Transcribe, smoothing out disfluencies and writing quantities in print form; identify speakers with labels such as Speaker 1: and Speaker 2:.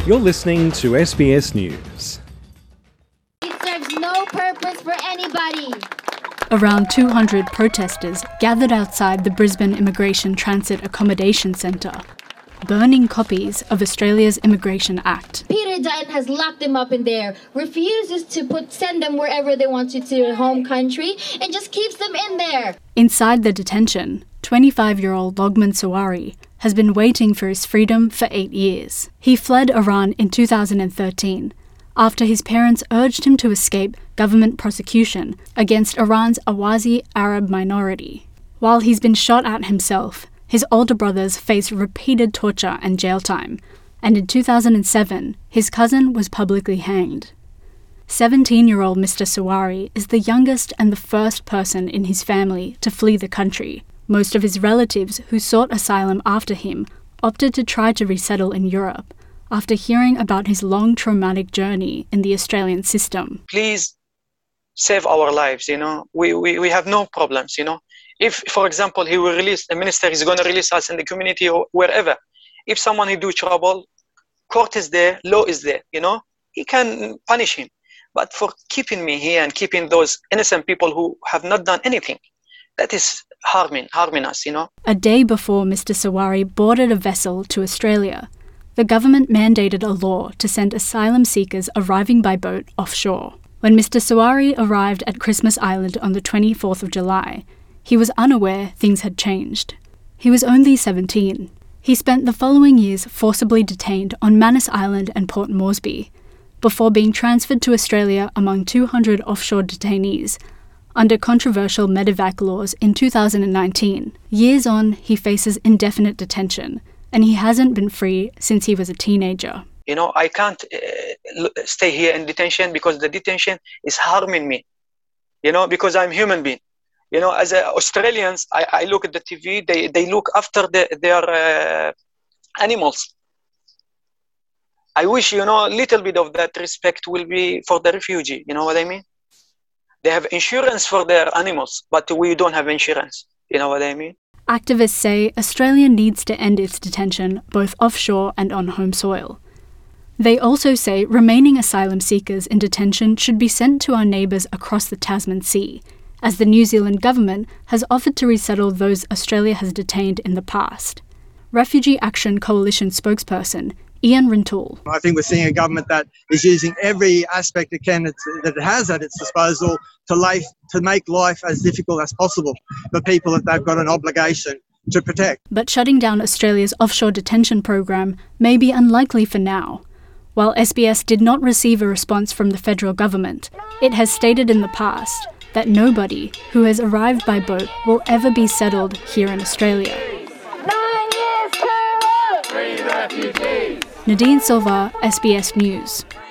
Speaker 1: You're listening to SBS News.
Speaker 2: It serves no purpose for anybody.
Speaker 3: Around 200 protesters gathered outside the Brisbane Immigration Transit Accommodation Centre, burning copies of Australia's Immigration Act.
Speaker 2: Peter Dutton has locked them up in there, refuses to send them wherever they want to their home country, and just keeps them in there.
Speaker 3: Inside the detention, 25-year-old Logman Sawari has been waiting for his freedom for 8 years. He fled Iran in 2013 after his parents urged him to escape government prosecution against Iran's Ahwazi Arab minority. While he's been shot at himself, his older brothers face repeated torture and jail time, and in 2007, his cousin was publicly hanged. 17-year-old Mr. Sawari is the youngest and the first person in his family to flee the country. Most of his relatives who sought asylum after him opted to try to resettle in Europe after hearing about his long traumatic journey in the Australian system.
Speaker 4: Please save our lives, We have no problems, If, for example, he will release, the minister is going to release us in the community or wherever. If someone who do trouble, court is there, law is there, He can punish him. But for keeping me here and keeping those innocent people who have not done anything, that is harming us,
Speaker 3: A day before Mr. Sawari boarded a vessel to Australia, the government mandated a law to send asylum seekers arriving by boat offshore. When Mr. Sawari arrived at Christmas Island on the 24th of July, he was unaware things had changed. He was only 17. He spent the following years forcibly detained on Manus Island and Port Moresby, before being transferred to Australia among 200 offshore detainees, under controversial Medevac laws in 2019. Years on, he faces indefinite detention, and he hasn't been free since he was a teenager.
Speaker 4: I can't stay here in detention because the detention is harming me, because I'm a human being. As Australians, I look at the TV, they look after their animals. I wish, a little bit of that respect will be for the refugee, you know what I mean? They have insurance for their animals, but we don't have insurance, you know what I mean?
Speaker 3: Activists say Australia needs to end its detention both offshore and on home soil. They also say remaining asylum seekers in detention should be sent to our neighbours across the Tasman Sea, as the New Zealand government has offered to resettle those Australia has detained in the past. Refugee Action Coalition spokesperson Ian Rintoul.
Speaker 5: I think we're seeing a government that is using every aspect it can that it has at its disposal to make life as difficult as possible for people that they've got an obligation to protect.
Speaker 3: But shutting down Australia's offshore detention program may be unlikely for now. While SBS did not receive a response from the federal government, it has stated in the past that nobody who has arrived by boat will ever be settled here in Australia.
Speaker 2: 9 years to rule!
Speaker 3: Nadine Silva, SBS News.